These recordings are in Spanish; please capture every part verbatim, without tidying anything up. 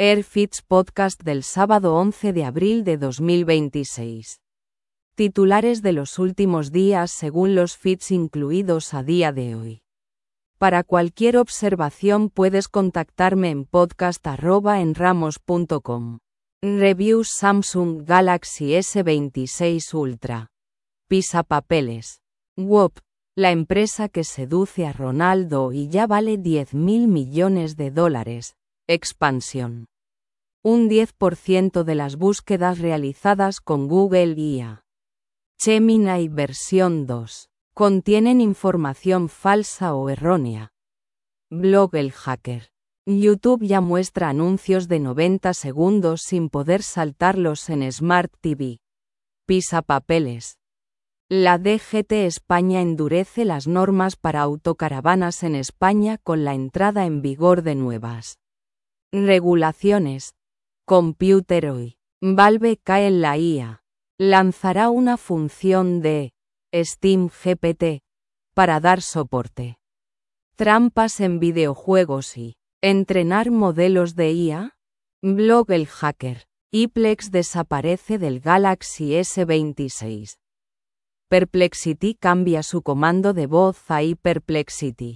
Airfits Podcast del sábado once de abril de dos mil veintiséis. Titulares de los últimos días según los feeds incluidos a día de hoy. Para cualquier observación puedes contactarme en podcast arroba enramos punto com. Reviews Samsung Galaxy ese veintiséis Ultra. Pisapapeles. Whoop, la empresa que seduce a Ronaldo y ya vale diez mil millones de dólares. Expansión. Un diez por ciento de las búsquedas realizadas con Google I A. Gemini versión dos. Contienen información falsa o errónea. Blog El Hacker. YouTube ya muestra anuncios de noventa segundos sin poder saltarlos en Smart T V. Pisapapeles. La D G T España endurece las normas para autocaravanas en España con la entrada en vigor de nuevas regulaciones. Computer hoy. Valve cae en la I A. Lanzará una función de Steam G P T para dar soporte. Trampas en videojuegos y entrenar modelos de I A. Blog El Hacker. iPlex desaparece del Galaxy ese veintiséis. Perplexity cambia su comando de voz a iPerplexity.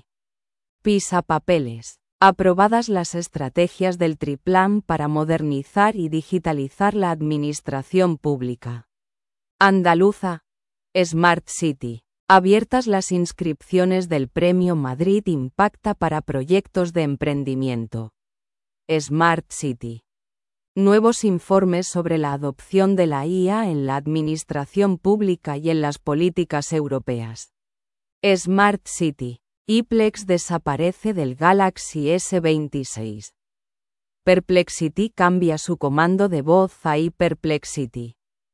Pisapapeles. Aprobadas las estrategias del Triplan para modernizar y digitalizar la administración pública andaluza. Smart City. Abiertas las inscripciones del Premio Madrid Impacta para proyectos de emprendimiento. Smart City. Nuevos informes sobre la adopción de la I A en la administración pública y en las políticas europeas. Smart City. iPlex desaparece del Galaxy ese veintiséis. Perplexity cambia su comando de voz a iPerplexity.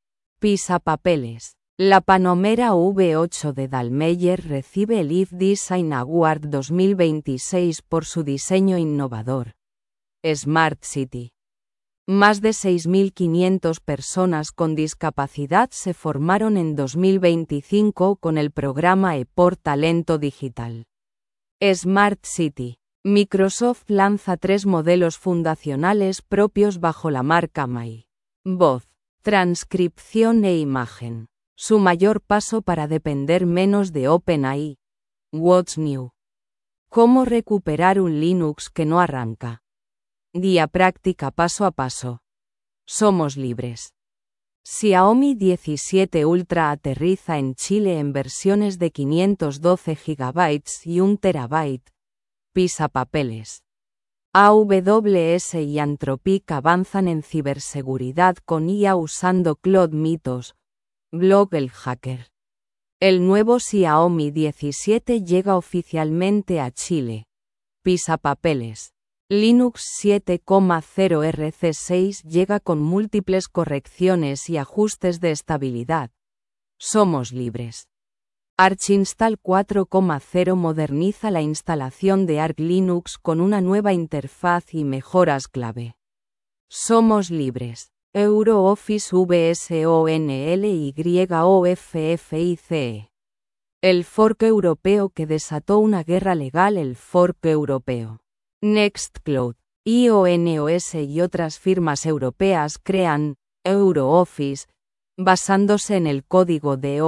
Pisapapeles. La Panamera V ocho de Dallmeyer recibe el I F Design Award dos mil veintiséis por su diseño innovador. Smart City. Más de seis mil quinientas personas con discapacidad se formaron en dos mil veinticinco con el programa E por Talento Digital. Smart City. Microsoft lanza tres modelos fundacionales propios bajo la marca M A I. Voz, transcripción e imagen. Su mayor paso para depender menos de OpenAI. What's new? ¿Cómo recuperar un Linux que no arranca? Guía práctica paso a paso. Somos libres. Xiaomi diecisiete Ultra aterriza en Chile en versiones de quinientos doce gigabytes y un terabyte. Pisapapeles. A W S y Anthropic avanzan en ciberseguridad con I A usando Cloud Mythos. Blog El Hacker. El nuevo Xiaomi diecisiete llega oficialmente a Chile. Pisapapeles. Linux siete punto cero R C seis llega con múltiples correcciones y ajustes de estabilidad. Somos libres. Arch Install cuatro punto cero moderniza la instalación de Arch Linux con una nueva interfaz y mejoras clave. Somos libres. EuroOffice VSONLYOFFICE. El fork europeo que desató una guerra legal. El fork europeo. Nextcloud, iONOS y otras firmas europeas crean EuroOffice, basándose en el código de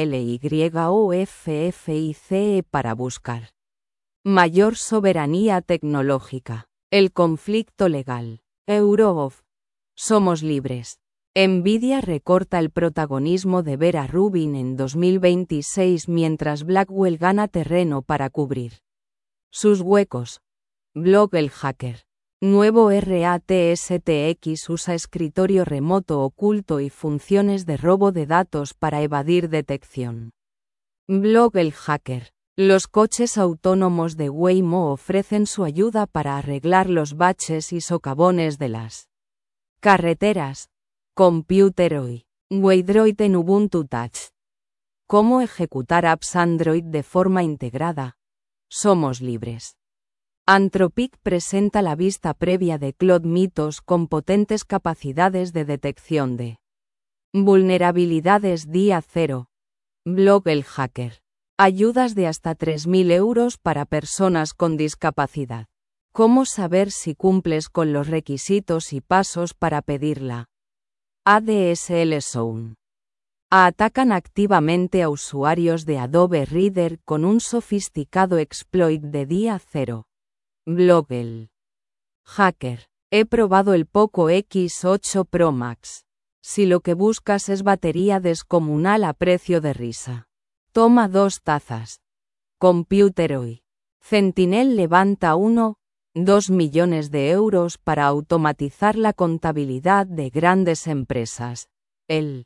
ONLYOFFICE para buscar mayor soberanía tecnológica. El conflicto legal. EuroOf. Somos libres. Nvidia recorta el protagonismo de Vera Rubin en dos mil veintiséis mientras Blackwell gana terreno para cubrir sus huecos. Blog El Hacker. Nuevo RATSTX usa escritorio remoto oculto y funciones de robo de datos para evadir detección. Blog El Hacker. Los coches autónomos de Waymo ofrecen su ayuda para arreglar los baches y socavones de las carreteras. Computer hoy. Waydroid en Ubuntu Touch. ¿Cómo ejecutar apps Android de forma integrada? Somos libres. Anthropic presenta la vista previa de Cloud Mythos con potentes capacidades de detección de vulnerabilidades día cero. Blog El Hacker. Ayudas de hasta tres mil euros para personas con discapacidad. ¿Cómo saber si cumples con los requisitos y pasos para pedirla? A D S L Zone. Atacan activamente a usuarios de Adobe Reader con un sofisticado exploit de día cero. Blogel. Hacker. He probado el Poco X ocho Pro Max. Si lo que buscas es batería descomunal a precio de risa. Toma dos tazas. Computer hoy. Sentinel levanta uno coma dos millones de euros para automatizar la contabilidad de grandes empresas. El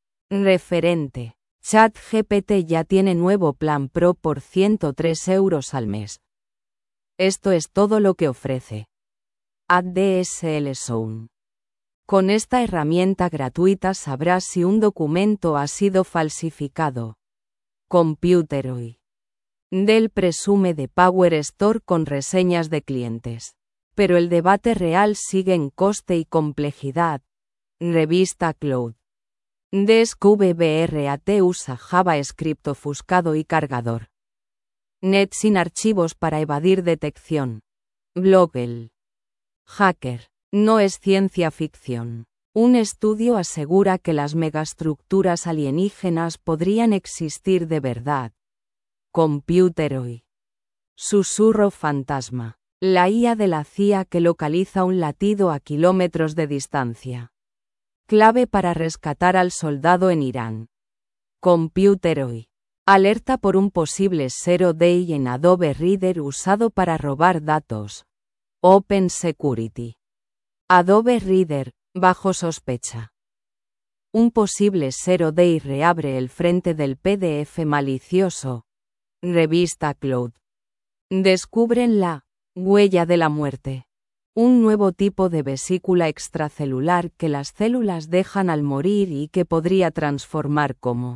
referente. ChatGPT ya tiene nuevo plan Pro por ciento tres euros al mes. Esto es todo lo que ofrece A D S L Zone. Con esta herramienta gratuita sabrás si un documento ha sido falsificado. Computer hoy. Dell presume de Power Store con reseñas de clientes. Pero el debate real sigue en coste y complejidad. Revista Cloud. Desk V B R A T usa JavaScript ofuscado y cargador. Net sin archivos para evadir detección. Blogel. Hacker. No es ciencia ficción. Un estudio asegura que las megaestructuras alienígenas podrían existir de verdad. Computer hoy. Susurro fantasma. La I A de la C I A que localiza un latido a kilómetros de distancia. Clave para rescatar al soldado en Irán. Computer hoy. Alerta por un posible Zero Day en Adobe Reader usado para robar datos. Open Security. Adobe Reader, bajo sospecha. Un posible Zero Day reabre el frente del P D F malicioso. Revista Cloud. Descubren la huella de la muerte. Un nuevo tipo de vesícula extracelular que las células dejan al morir y que podría transformar cómo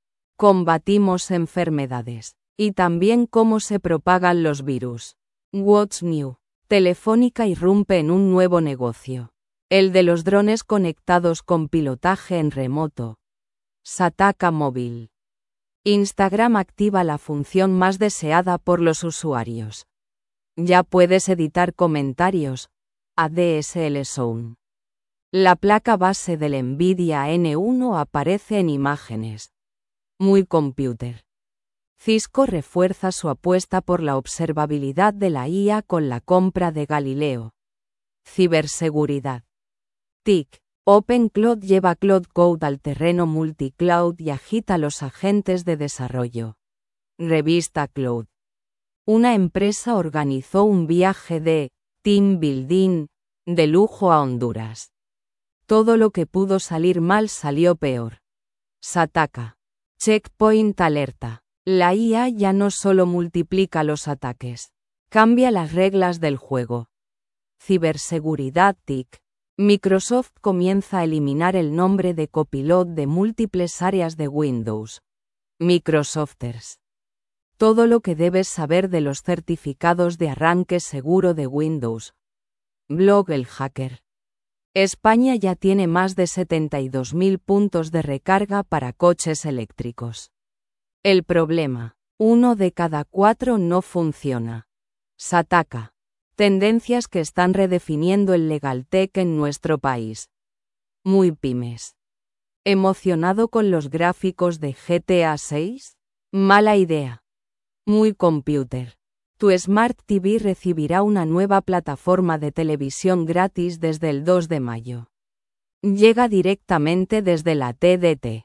combatimos enfermedades. Y también cómo se propagan los virus. What's new? Telefónica irrumpe en un nuevo negocio. El de los drones conectados con pilotaje en remoto. Sataka Móvil. Instagram activa la función más deseada por los usuarios. Ya puedes editar comentarios. A D S L Zone. La placa base del Nvidia N uno aparece en imágenes. Muy computer. Cisco refuerza su apuesta por la observabilidad de la I A con la compra de Galileo. Ciberseguridad. T I C. OpenCloud lleva Cloud Code al terreno multicloud y agita los agentes de desarrollo. Revista Cloud. Una empresa organizó un viaje de team building de lujo a Honduras. Todo lo que pudo salir mal salió peor. Sataka. Checkpoint alerta. La I A ya no solo multiplica los ataques, cambia las reglas del juego. Ciberseguridad T I C. Microsoft comienza a eliminar el nombre de Copilot de múltiples áreas de Windows. Microsofters. Todo lo que debes saber de los certificados de arranque seguro de Windows. Blog El Hacker. España ya tiene más de setenta y dos mil puntos de recarga para coches eléctricos. El problema: uno de cada cuatro no funciona. Sataka. Tendencias que están redefiniendo el legaltech en nuestro país. Muy pymes. ¿Emocionado con los gráficos de G T A seis? Mala idea. Muy computer. Tu Smart T V recibirá una nueva plataforma de televisión gratis desde el dos de mayo. Llega directamente desde la T D T.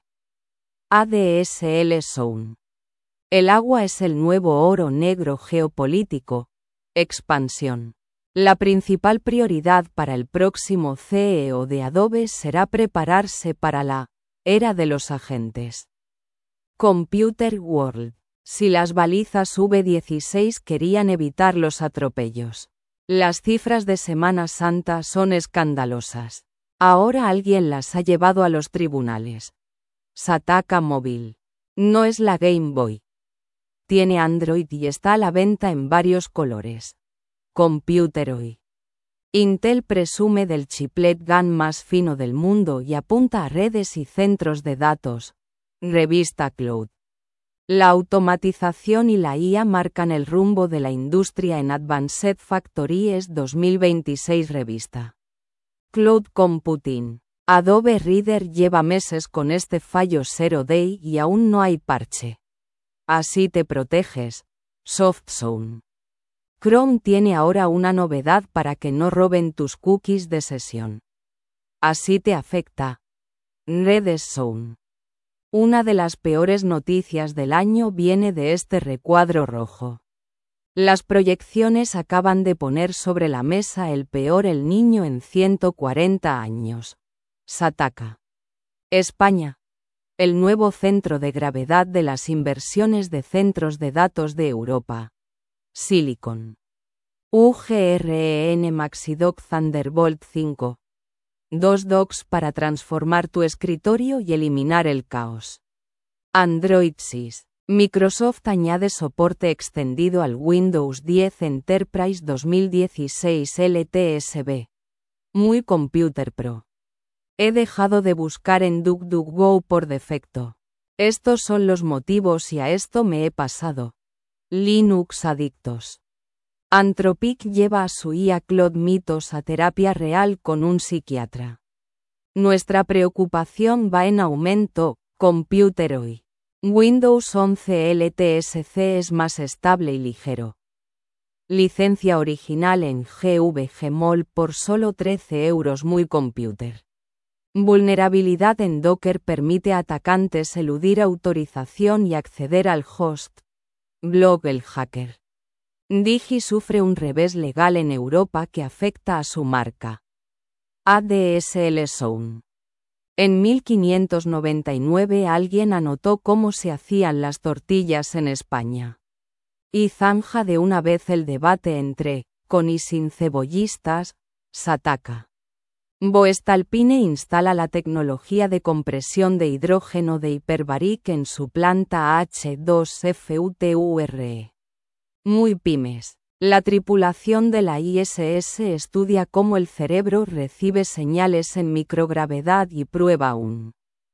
A D S L Zone. El agua es el nuevo oro negro geopolítico. Expansión. La principal prioridad para el próximo C E O de Adobe será prepararse para la era de los agentes. Computer World. Si las balizas V dieciséis querían evitar los atropellos. Las cifras de Semana Santa son escandalosas. Ahora alguien las ha llevado a los tribunales. Sataka Móvil. No es la Game Boy. Tiene Android y está a la venta en varios colores. Computer hoy. Intel presume del chiplet GaN más fino del mundo y apunta a redes y centros de datos. Revista Cloud. La automatización y la I A marcan el rumbo de la industria en Advanced Factories dos mil veintiséis revista. Cloud Computing. Adobe Reader lleva meses con este fallo Zero Day y aún no hay parche. Así te proteges. SoftZone. Chrome tiene ahora una novedad para que no roben tus cookies de sesión. Así te afecta. RedZone. Una de las peores noticias del año viene de este recuadro rojo. Las proyecciones acaban de poner sobre la mesa el peor El Niño en ciento cuarenta años. Sataka. España. El nuevo centro de gravedad de las inversiones de centros de datos de Europa. Silicon. U G R E N Maxidoc Thunderbolt cinco. Dos docks para transformar tu escritorio y eliminar el caos. Android seis. Microsoft añade soporte extendido al Windows diez Enterprise dos mil dieciséis L T S B. Muy Computer Pro. He dejado de buscar en DuckDuckGo por defecto. Estos son los motivos y a esto me he pasado. Linux adictos. Anthropic lleva a su I A Claude Mythos a terapia real con un psiquiatra. Nuestra preocupación va en aumento. Computer hoy. Windows once L T S C es más estable y ligero. Licencia original en G V Gmol por solo trece euros. Muy Computer. Vulnerabilidad en Docker permite a atacantes eludir autorización y acceder al host. Blog el hacker. Digi sufre un revés legal en Europa que afecta a su marca. A D S L Zone. En mil quinientos noventa y nueve alguien anotó cómo se hacían las tortillas en España. Y zanja de una vez el debate entre, con y sin cebollistas, Sataka. Voestalpine instala la tecnología de compresión de hidrógeno de Hyperbaric en su planta H dos FUTURE. Muy pymes. La tripulación de la I S S estudia cómo el cerebro recibe señales en microgravedad y prueba un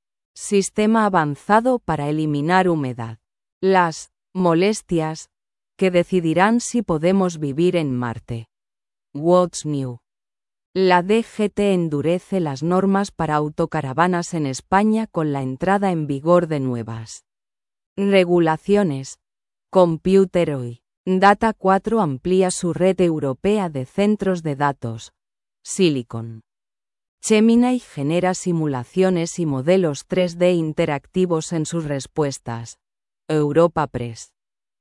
sistema avanzado para eliminar humedad. Las molestias que decidirán si podemos vivir en Marte. What's new? La D G T endurece las normas para autocaravanas en España con la entrada en vigor de nuevas regulaciones. Computer hoy. Data cuatro amplía su red europea de centros de datos. Silicon. Gemini genera simulaciones y modelos tres D interactivos en sus respuestas. Europa Press.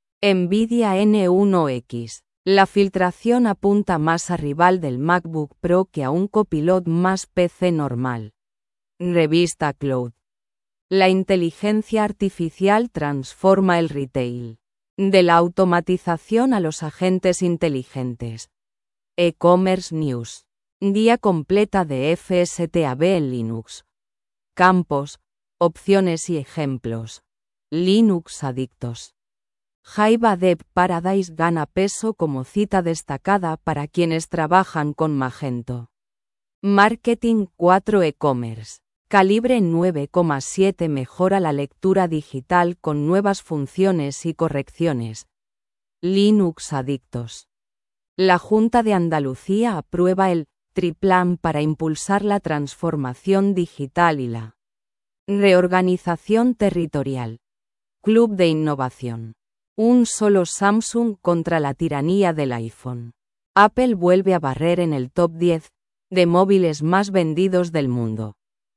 Nvidia N uno X. La filtración apunta más a rival del MacBook Pro que a un copilot más P C normal. Revista Cloud. La inteligencia artificial transforma el retail. De la automatización a los agentes inteligentes. E-Commerce News. Guía completa de F S T A B en Linux. Campos, opciones y ejemplos. Linux adictos. Jaiba Dev Paradise gana peso como cita destacada para quienes trabajan con Magento. Marketing cuatro E-Commerce. Calibre nueve coma siete mejora la lectura digital con nuevas funciones y correcciones. Linux adictos. La Junta de Andalucía aprueba el Triplan para impulsar la transformación digital y la reorganización territorial. Club de Innovación. Un solo Samsung contra la tiranía del iPhone. Apple vuelve a barrer en el top diez de móviles más vendidos del mundo.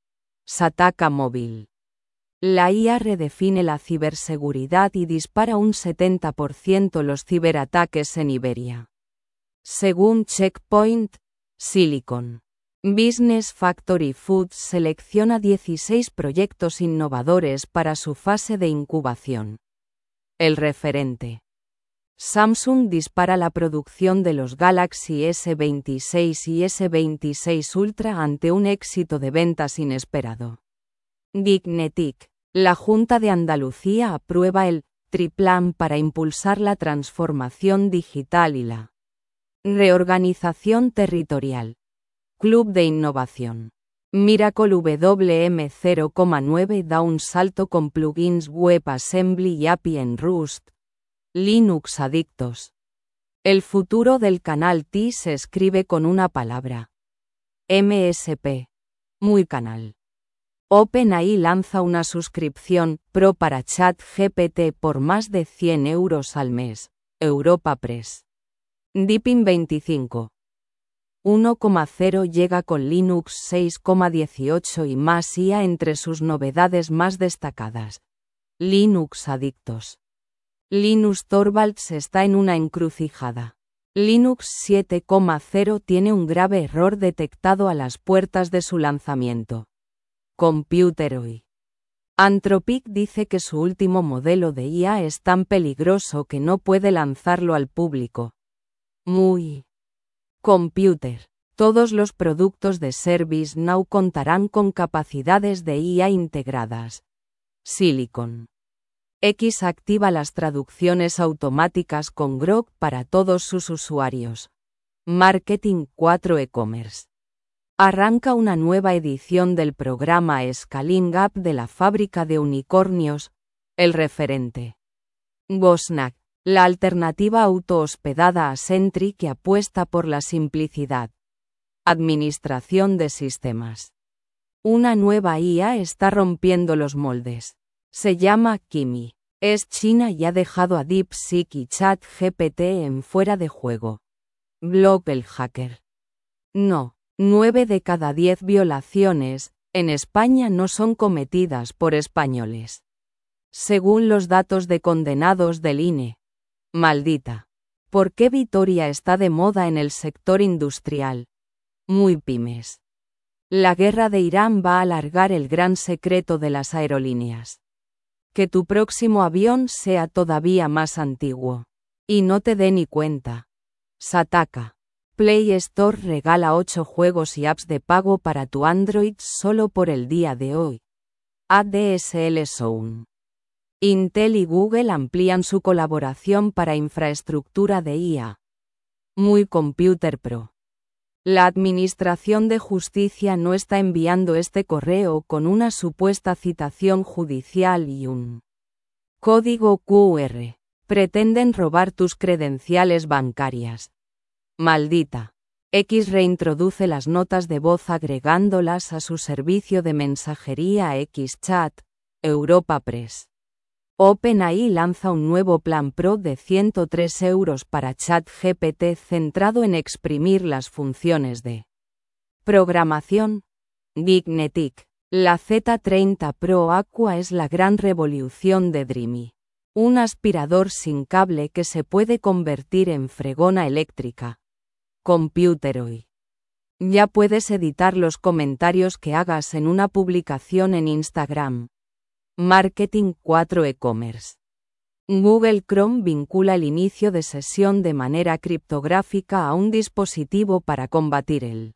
Sataka Móvil. La I A redefine la ciberseguridad y dispara un setenta por ciento los ciberataques en Iberia. Según Checkpoint, Silicon Business Factory Foods selecciona dieciséis proyectos innovadores para su fase de incubación. El referente. Samsung dispara la producción de los Galaxy S veintiséis y S veintiséis Ultra ante un éxito de ventas inesperado. Gignetic. La Junta de Andalucía aprueba el Triplan para impulsar la transformación digital y la reorganización territorial. Club de Innovación. Miracle W M cero coma nueve da un salto con plugins WebAssembly y A P I en Rust. Linux adictos. El futuro del canal T se escribe con una palabra. M S P. Muy canal. OpenAI lanza una suscripción Pro para ChatGPT por más de cien euros al mes. Europa Press. Deepin veinticinco. uno punto cero llega con Linux seis punto dieciocho y más I A entre sus novedades más destacadas. Linux adictos. Linus Torvalds está en una encrucijada. Linux siete punto cero tiene un grave error detectado a las puertas de su lanzamiento. Computeroid. Anthropic dice que su último modelo de I A es tan peligroso que no puede lanzarlo al público. Muy. Computer. Todos los productos de ServiceNow contarán con capacidades de I A integradas. Silicon. X activa las traducciones automáticas con Grok para todos sus usuarios. Marketing cuatro e-commerce. Arranca una nueva edición del programa Scaling Up de la fábrica de unicornios, El Referente. Gosnack. La alternativa auto-hospedada a Sentry que apuesta por la simplicidad. Administración de sistemas. Una nueva I A está rompiendo los moldes. Se llama Kimi. Es china y ha dejado a DeepSeek y ChatGPT en fuera de juego. Blog El Hacker. No, nueve de cada diez violaciones, en España no son cometidas por españoles. Según los datos de condenados del I N E. Maldita. ¿Por qué Vitoria está de moda en el sector industrial? Muy pymes. La guerra de Irán va a alargar el gran secreto de las aerolíneas. Que tu próximo avión sea todavía más antiguo. Y no te dé ni cuenta. Sataka. Play Store regala ocho juegos y apps de pago para tu Android solo por el día de hoy. A D S L Zone. Intel y Google amplían su colaboración para infraestructura de I A. Muy Computer Pro. La Administración de Justicia no está enviando este correo con una supuesta citación judicial y un código Q R. Pretenden robar tus credenciales bancarias. Maldita. X reintroduce las notas de voz agregándolas a su servicio de mensajería XChat, Europa Press. OpenAI lanza un nuevo plan Pro de ciento tres euros para ChatGPT centrado en exprimir las funciones de programación. Gignetic. La Z treinta Pro Aqua es la gran revolución de Dreamy. Un aspirador sin cable que se puede convertir en fregona eléctrica. Computeroid. Ya puedes editar los comentarios que hagas en una publicación en Instagram. Marketing cuatro e-commerce. Google Chrome vincula el inicio de sesión de manera criptográfica a un dispositivo para combatir el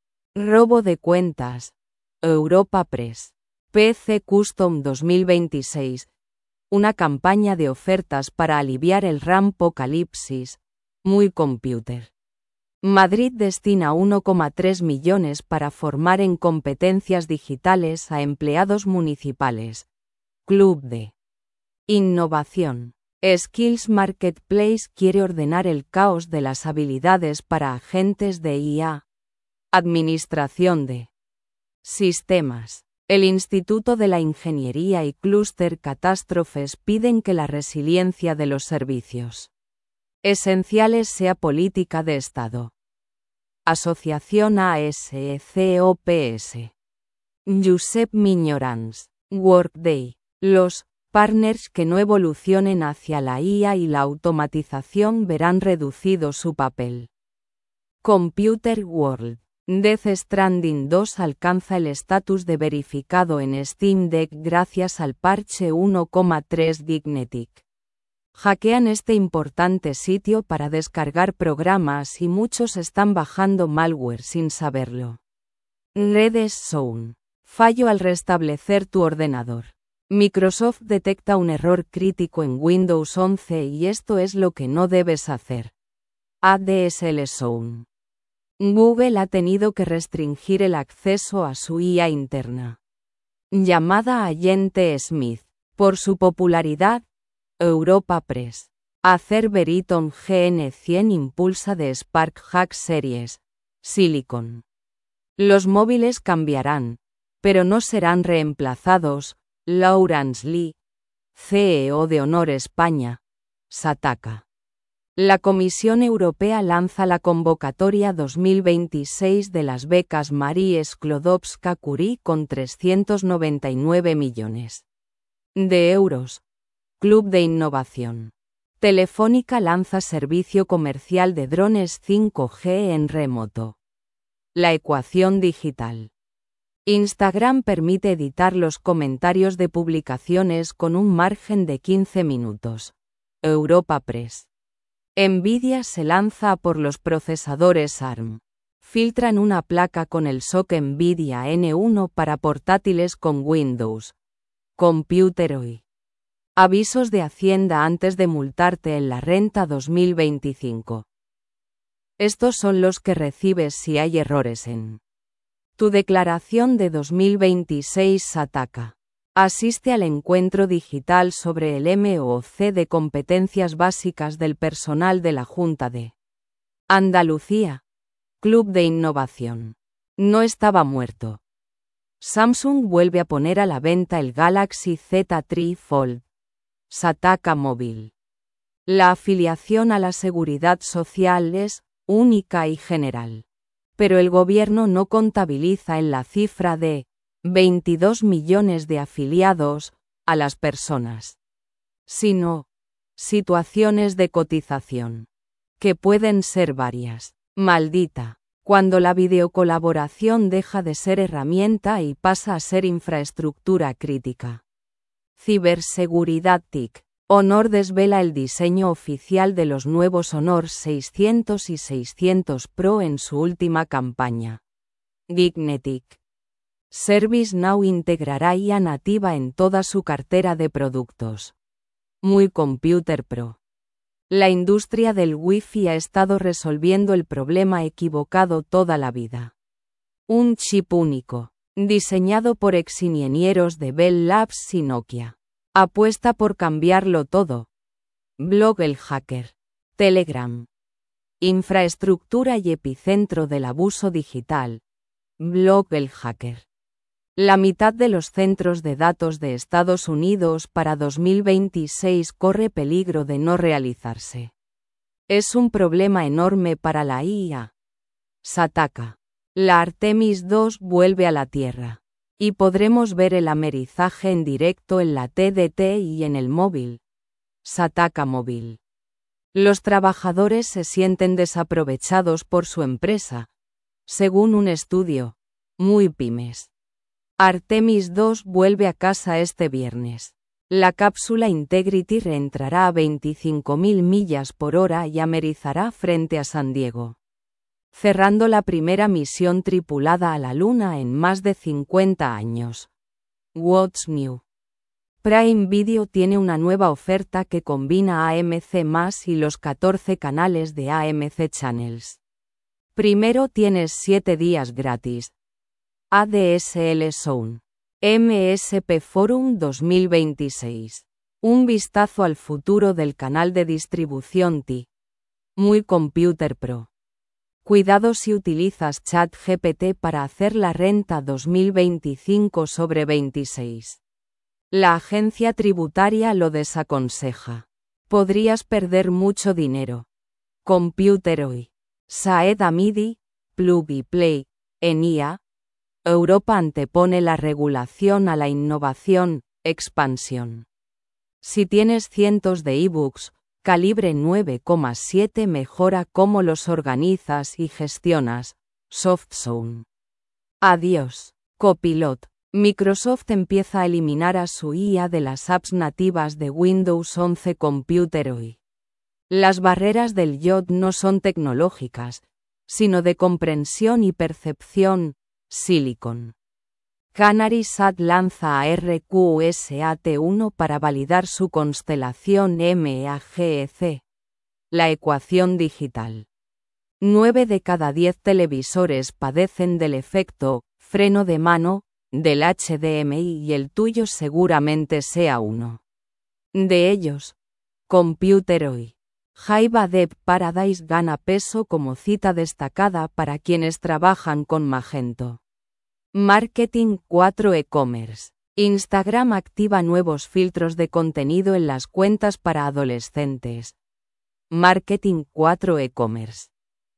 robo de cuentas. Europa Press. P C Custom dos mil veintiséis. Una campaña de ofertas para aliviar el Rampocalipsis. Muy Computer. Madrid destina uno coma tres millones para formar en competencias digitales a empleados municipales. Club de Innovación. Skills Marketplace quiere ordenar el caos de las habilidades para agentes de I A. Administración de Sistemas. El Instituto de la Ingeniería y Clúster Catástrofes piden que la resiliencia de los servicios esenciales sea política de Estado. Asociación A S C O P S. Josep Miñorans. Workday. Los partners que no evolucionen hacia la I A y la automatización verán reducido su papel. Computer World. Death Stranding dos alcanza el estatus de verificado en Steam Deck gracias al parche uno punto tres Gignetic. Hackean este importante sitio para descargar programas y muchos están bajando malware sin saberlo. Redis Zone. Fallo al restablecer tu ordenador. Microsoft detecta un error crítico en Windows once y esto es lo que no debes hacer. A D S L Zone. Google ha tenido que restringir el acceso a su I A interna, llamada Agente Smith, por su popularidad. Europa Press. Acer Veritone G N cien impulsa de Spark Hack Series, Silicon. Los móviles cambiarán, pero no serán reemplazados. Laurence Lee, C E O de Honor España, Sataka. La Comisión Europea lanza la convocatoria dos mil veintiséis de las becas Marie Sklodowska-Curie con trescientos noventa y nueve millones de euros. Club de Innovación. Telefónica lanza servicio comercial de drones cinco G en remoto. La ecuación digital. Instagram permite editar los comentarios de publicaciones con un margen de quince minutos. Europa Press. Nvidia se lanza a por los procesadores A R M. Filtran una placa con el S O C Nvidia N uno para portátiles con Windows. Computer hoy. Avisos de Hacienda antes de multarte en la renta dos mil veinticinco. Estos son los que recibes si hay errores en tu declaración de dos mil veintiséis. Sataka. Asiste al encuentro digital sobre el M O C de competencias básicas del personal de la Junta de Andalucía. Club de Innovación. No estaba muerto. Samsung vuelve a poner a la venta el Galaxy Z tres Fold. Sataka Móvil. La afiliación a la seguridad social es única y general. Pero el gobierno no contabiliza en la cifra de veintidós millones de afiliados a las personas, sino situaciones de cotización, que pueden ser varias. Maldita, cuando la videocolaboración deja de ser herramienta y pasa a ser infraestructura crítica. Ciberseguridad T I C. Honor desvela el diseño oficial de los nuevos Honor seiscientos y seiscientos Pro en su última campaña. Gignetic. ServiceNow integrará I A nativa en toda su cartera de productos. Muy Computer Pro. La industria del Wi-Fi ha estado resolviendo el problema equivocado toda la vida. Un chip único, diseñado por exingenieros de Bell Labs y Nokia. Apuesta por cambiarlo todo. Blog El Hacker. Telegram. Infraestructura y epicentro del abuso digital. Blog El Hacker. La mitad de los centros de datos de Estados Unidos para dos mil veintiséis corre peligro de no realizarse. Es un problema enorme para la I A. Sataka. La Artemis dos vuelve a la Tierra. Y podremos ver el amerizaje en directo en la T D T y en el móvil. Sataka Móvil. Los trabajadores se sienten desaprovechados por su empresa. Según un estudio. Muy pymes. Artemis dos vuelve a casa este viernes. La cápsula Integrity reentrará a veinticinco mil millas por hora y amerizará frente a San Diego, cerrando la primera misión tripulada a la Luna en más de cincuenta años. What's New? Prime Video tiene una nueva oferta que combina A M C más y los catorce canales de A M C Channels. Primero tienes siete días gratis. A D S L Zone. M S P Forum dos mil veintiséis. Un vistazo al futuro del canal de distribución T I. Muy Computer Pro. Cuidado si utilizas ChatGPT para hacer la renta dos mil veinticinco sobre veintiséis. La agencia tributaria lo desaconseja. Podrías perder mucho dinero. Computer Hoy. Saed Hamidi, Plug y Play, en I A. Europa antepone la regulación a la innovación, expansión. Si tienes cientos de ebooks, Calibre nueve coma siete mejora cómo los organizas y gestionas. SoftZone. Adiós. Copilot. Microsoft empieza a eliminar a su I A de las apps nativas de Windows once Computer Hoy. Las barreras del Y O D no son tecnológicas, sino de comprensión y percepción. Silicon. CanarySat lanza a R Q S A T uno para validar su constelación M A G E C. La ecuación digital. Nueve de cada diez televisores padecen del efecto freno de mano del H D M I y el tuyo seguramente sea uno de ellos. Computeroy. Jaiba Dev Paradise gana peso como cita destacada para quienes trabajan con Magento. Marketing cuatro e-commerce. Instagram activa nuevos filtros de contenido en las cuentas para adolescentes. Marketing cuatro e-commerce.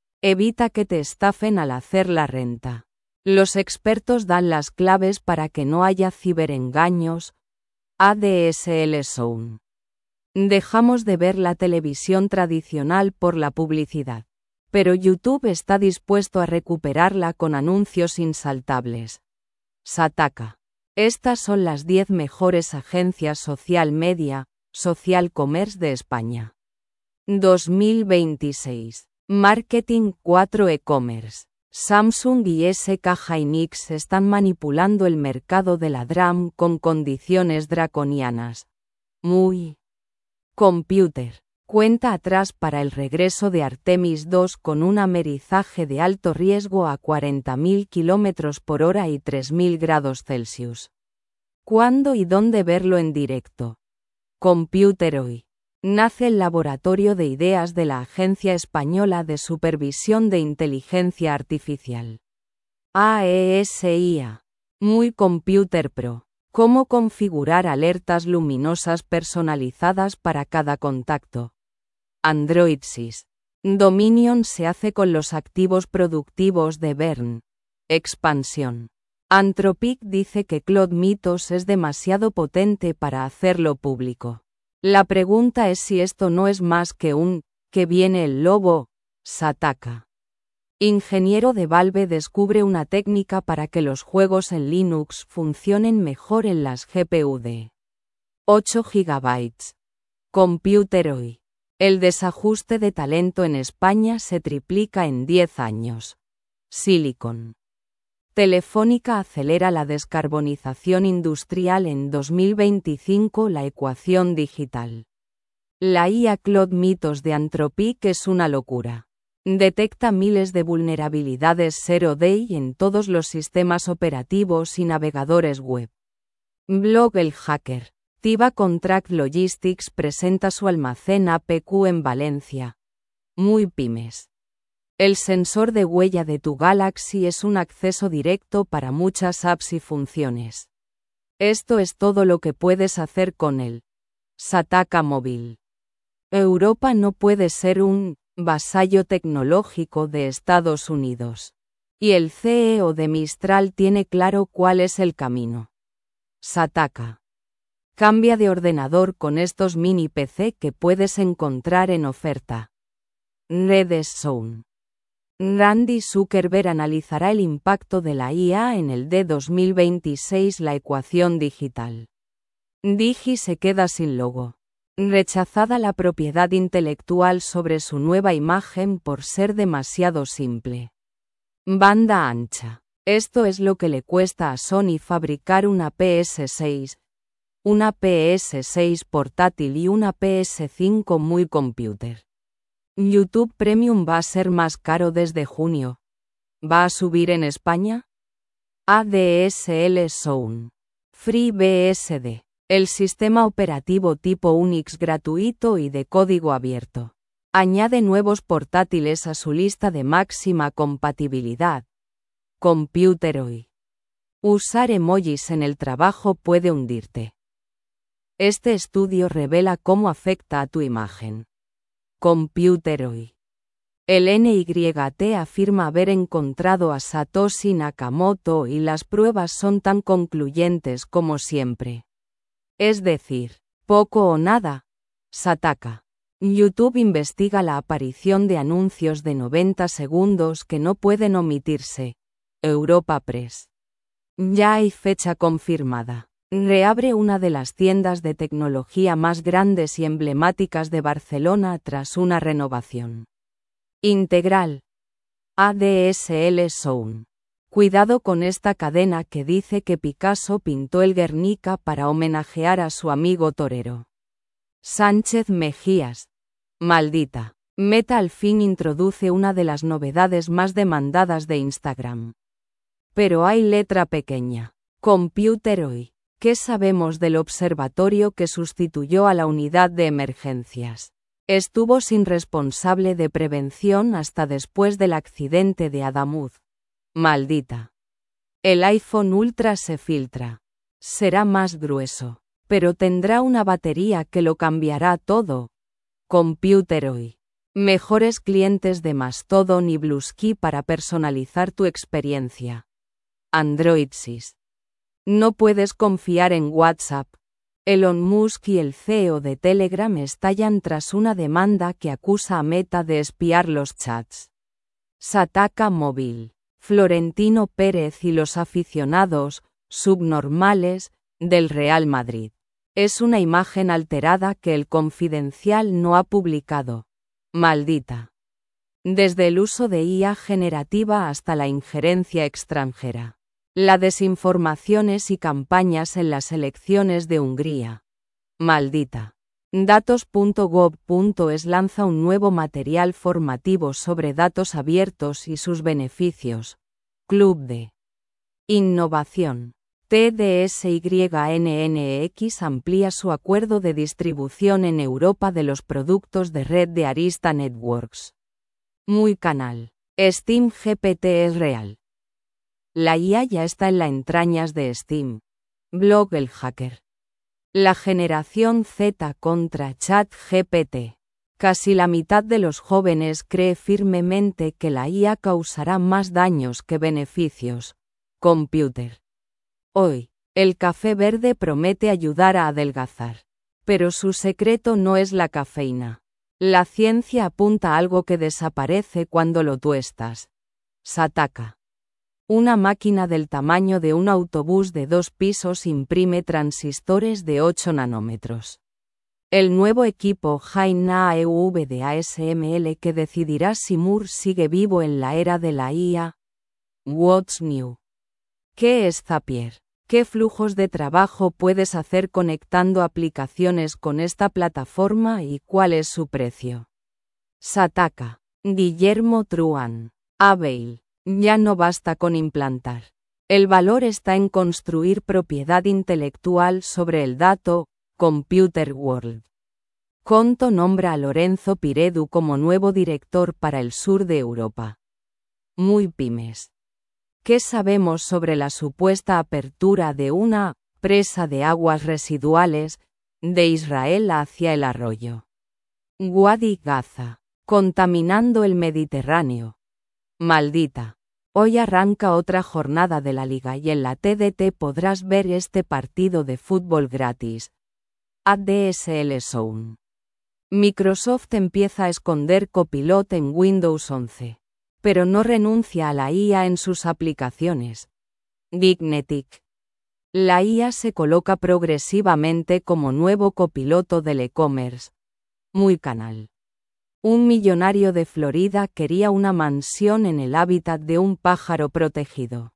Evita que te estafen al hacer la renta. Los expertos dan las claves para que no haya ciberengaños. A D S L Zone. Dejamos de ver la televisión tradicional por la publicidad, pero YouTube está dispuesto a recuperarla con anuncios insaltables. Sataka. Estas son las diez mejores agencias social media, social commerce de España. dos mil veintiséis. Marketing cuatro e-commerce. Samsung y S K Hynix están manipulando el mercado de la D R A M con condiciones draconianas. Muy. Computer. Cuenta atrás para el regreso de Artemis dos con un amerizaje de alto riesgo a cuarenta mil kilómetros por hora y tres mil grados Celsius. ¿Cuándo y dónde verlo en directo? Computeroy. Nace el Laboratorio de Ideas de la Agencia Española de Supervisión de Inteligencia Artificial. A E S I A. Muy Computer Pro. Cómo configurar alertas luminosas personalizadas para cada contacto. Android Sys. Dominion se hace con los activos productivos de Verne. Expansión. Anthropic dice que Claude Mythos es demasiado potente para hacerlo público. La pregunta es si esto no es más que un «que viene el lobo». Sataka. Ingeniero de Valve descubre una técnica para que los juegos en Linux funcionen mejor en las G P U de ocho gigabytes. Computeroy. El desajuste de talento en España se triplica en diez años. Silicon. Telefónica acelera la descarbonización industrial en dos mil veinticinco. La ecuación digital. La I A Claude Mythos de Anthropic es una locura. Detecta miles de vulnerabilidades zero day en todos los sistemas operativos y navegadores web. Blog El Hacker. Tiva Contract Logistics presenta su almacén A P Q en Valencia. Muy pymes. El sensor de huella de tu Galaxy es un acceso directo para muchas apps y funciones. Esto es todo lo que puedes hacer con él. Sataka Móvil. Europa no puede ser un vasallo tecnológico de Estados Unidos. Y el C E O de Mistral tiene claro cuál es el camino. Sataka. Cambia de ordenador con estos mini P C que puedes encontrar en oferta. Redes Zone. Randy Zuckerberg analizará el impacto de la I A en el D dos mil veintiséis. La ecuación digital. Digi se queda sin logo. Rechazada la propiedad intelectual sobre su nueva imagen por ser demasiado simple. Banda ancha. Esto es lo que le cuesta a Sony fabricar una P S seis, una P S seis portátil y una P S cinco muy computer. YouTube Premium va a ser más caro desde junio. ¿Va a subir en España? A D S L Zone. Free B S D. El sistema operativo tipo Unix gratuito y de código abierto. Añade nuevos portátiles a su lista de máxima compatibilidad. Computeroy. Usar emojis en el trabajo puede hundirte. Este estudio revela cómo afecta a tu imagen. Computeroy. El N Y T afirma haber encontrado a Satoshi Nakamoto y las pruebas son tan concluyentes como siempre. Es decir, poco o nada. Sataka. YouTube investiga la aparición de anuncios de noventa segundos que no pueden omitirse. Europa Press. Ya hay fecha confirmada. Reabre una de las tiendas de tecnología más grandes y emblemáticas de Barcelona tras una renovación integral. A D S L Zone. Cuidado con esta cadena que dice que Picasso pintó el Guernica para homenajear a su amigo torero. Sánchez Mejías. Maldita. Meta al fin introduce una de las novedades más demandadas de Instagram. Pero hay letra pequeña. Computer hoy. ¿Qué sabemos del observatorio que sustituyó a la unidad de emergencias? Estuvo sin responsable de prevención hasta después del accidente de Adamuz. Maldita. El iPhone Ultra se filtra. Será más grueso, pero tendrá una batería que lo cambiará todo. Computer hoy. Mejores clientes de Mastodon y Bluesky para personalizar tu experiencia. Android Sys. No puedes confiar en WhatsApp. Elon Musk y el C E O de Telegram estallan tras una demanda que acusa a Meta de espiar los chats. Sataka Móvil. Florentino Pérez y los aficionados, subnormales, del Real Madrid. Es una imagen alterada que El Confidencial no ha publicado. Maldita. Desde el uso de I A generativa hasta la injerencia extranjera. La desinformaciones y campañas en las elecciones de Hungría. Maldita. Datos punto gov punto es lanza un nuevo material formativo sobre datos abiertos y sus beneficios. Club de Innovación. T D S Y N N X amplía su acuerdo de distribución en Europa de los productos de red de Arista Networks. Muy canal. Steam G P T es real. La I A ya está en las entrañas de Steam. Blog El Hacker. La generación Z contra ChatGPT. Casi la mitad de los jóvenes cree firmemente que la I A causará más daños que beneficios. Computer. Hoy, el café verde promete ayudar a adelgazar. Pero su secreto no es la cafeína. La ciencia apunta a algo que desaparece cuando lo tuestas. Sataka. Una máquina del tamaño de un autobús de dos pisos imprime transistores de ocho nanómetros. El nuevo equipo Jaina E V de A S M L que decidirá si Moore sigue vivo en la era de la I A. What's new? ¿Qué es Zapier? ¿Qué flujos de trabajo puedes hacer conectando aplicaciones con esta plataforma y cuál es su precio? Sataka. Guillermo Truán. Avail. Ya no basta con implantar. El valor está en construir propiedad intelectual sobre el dato. Computer World. Conto nombra a Lorenzo Piredu como nuevo director para el sur de Europa. Muy pymes. ¿Qué sabemos sobre la supuesta apertura de una presa de aguas residuales de Israel hacia el arroyo Wadi Gaza, contaminando el Mediterráneo? Maldita. Hoy arranca otra jornada de la liga y en la T D T podrás ver este partido de fútbol gratis. A D S L Zone. Microsoft empieza a esconder Copilot en Windows once. Pero no renuncia a la I A en sus aplicaciones. Gignetic. La I A se coloca progresivamente como nuevo copiloto del e-commerce. Muy canal. Un millonario de Florida quería una mansión en el hábitat de un pájaro protegido.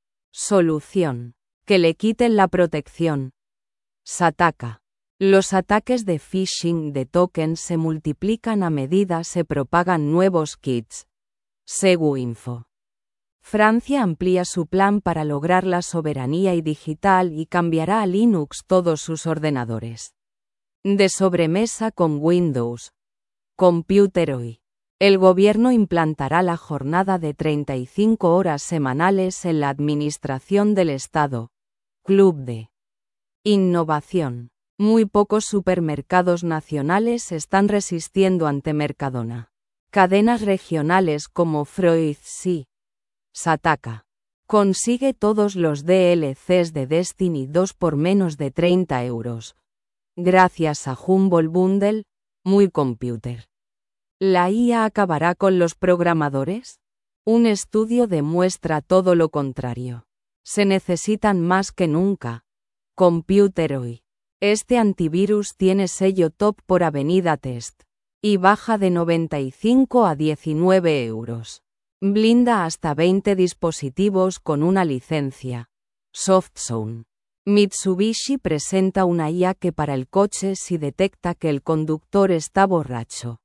Solución. Que le quiten la protección. Sataka. Los ataques de phishing de tokens se multiplican a medida se propagan nuevos kits. SeguInfo. Francia amplía su plan para lograr la soberanía y digital y cambiará a Linux todos sus ordenadores. De sobremesa con Windows. Computer hoy. El gobierno implantará la jornada de treinta y cinco horas semanales en la administración del Estado. Club de Innovación. Muy pocos supermercados nacionales están resistiendo ante Mercadona. Cadenas regionales como Freud sí. Sataka. Consigue todos los D L Cs de Destiny dos por menos de treinta euros. Gracias a Humble Bundle. Muy computer. ¿La I A acabará con los programadores? Un estudio demuestra todo lo contrario. Se necesitan más que nunca. Computer hoy. Este antivirus tiene sello top por Avenida Test. Y baja de noventa y cinco a diecinueve euros. Blinda hasta veinte dispositivos con una licencia. SoftZone. Mitsubishi presenta una I A que para el coche si detecta que el conductor está borracho.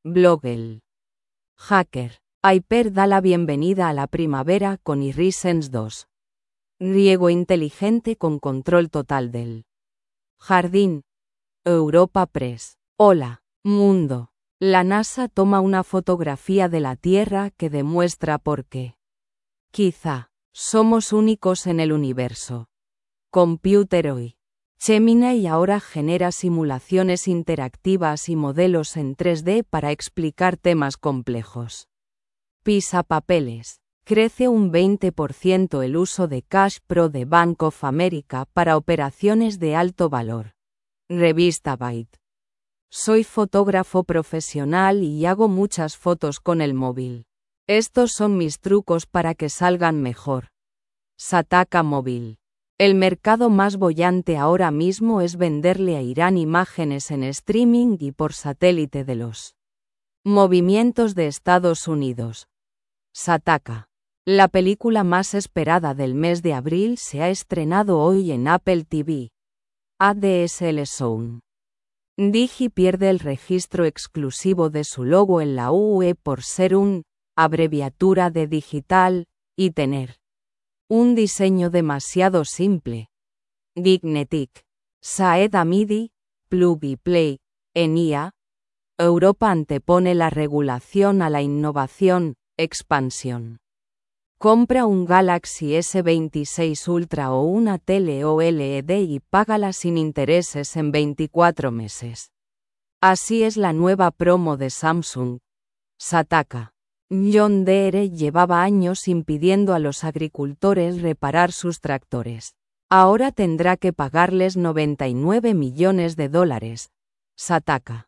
Blogel. Hacker. Hyper da la bienvenida a la primavera con iRisense dos. Riego inteligente con control total del jardín. Europa Press. Hola, mundo. La NASA toma una fotografía de la Tierra que demuestra por qué. Quizá somos únicos en el universo. Computer hoy. Gemini ahora genera simulaciones interactivas y modelos en tres D para explicar temas complejos. Pisapapeles. Crece un veinte por ciento el uso de Cash Pro de Bank of America para operaciones de alto valor. Revista Byte. Soy fotógrafo profesional y hago muchas fotos con el móvil. Estos son mis trucos para que salgan mejor. Sataka Móvil. El mercado más boyante ahora mismo es venderle a Irán imágenes en streaming y por satélite de los movimientos de Estados Unidos. Sataka. La película más esperada del mes de abril se ha estrenado hoy en Apple T V. A D S L Sound. Digi pierde el registro exclusivo de su logo en la U E por ser un abreviatura de digital y tener un diseño demasiado simple. Gignetic. Saed Hamidi, Plug y Play, en I A. Europa antepone la regulación a la innovación, expansión. Compra un Galaxy S veintiséis Ultra o una tele O L E D y págala sin intereses en veinticuatro meses. Así es la nueva promo de Samsung. Sataka. John Deere llevaba años impidiendo a los agricultores reparar sus tractores. Ahora tendrá que pagarles noventa y nueve millones de dólares. Sataka.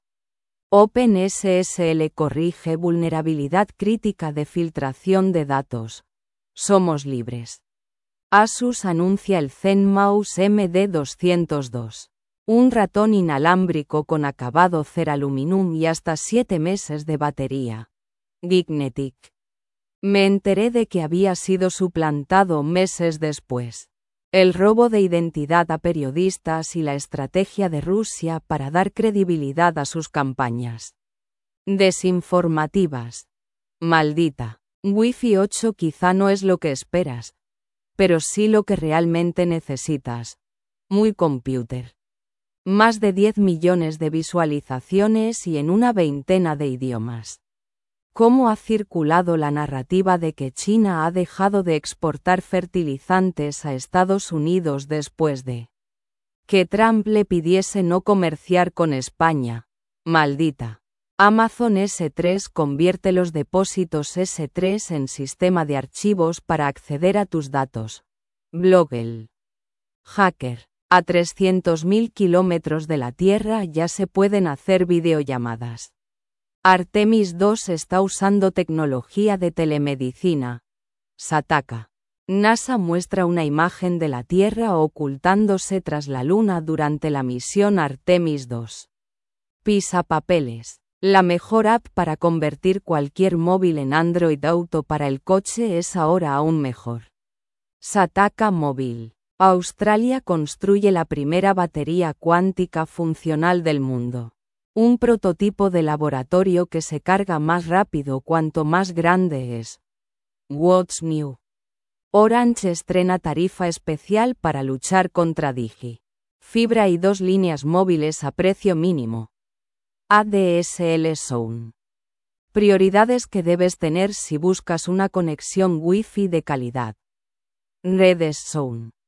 OpenSSL corrige vulnerabilidad crítica de filtración de datos. Somos libres. Asus anuncia el ZenMouse M D doscientos dos. Un ratón inalámbrico con acabado Ceraluminum y hasta siete meses de batería. Gignetic. Me enteré de que había sido suplantado meses después. El robo de identidad a periodistas y la estrategia de Rusia para dar credibilidad a sus campañas desinformativas. Maldita. Wi-Fi ocho quizá no es lo que esperas, pero sí lo que realmente necesitas. Muy computer. Más de diez millones de visualizaciones y en una veintena de idiomas. ¿Cómo ha circulado la narrativa de que China ha dejado de exportar fertilizantes a Estados Unidos después de que Trump le pidiese no comerciar con España? Maldita. Amazon ese tres convierte los depósitos ese tres en sistema de archivos para acceder a tus datos. Blogel. Hacker. A trescientos mil kilómetros de la Tierra ya se pueden hacer videollamadas. Artemis dos está usando tecnología de telemedicina. Sataka. NASA muestra una imagen de la Tierra ocultándose tras la Luna durante la misión Artemis dos. Pisapapeles. La mejor app para convertir cualquier móvil en Android Auto para el coche es ahora aún mejor. Sataka Móvil. Australia construye la primera batería cuántica funcional del mundo. Un prototipo de laboratorio que se carga más rápido cuanto más grande es. What's new? Orange estrena tarifa especial para luchar contra Digi. Fibra y dos líneas móviles a precio mínimo. A D S L Sound. Prioridades que debes tener si buscas una conexión Wi-Fi de calidad. Redes Sound.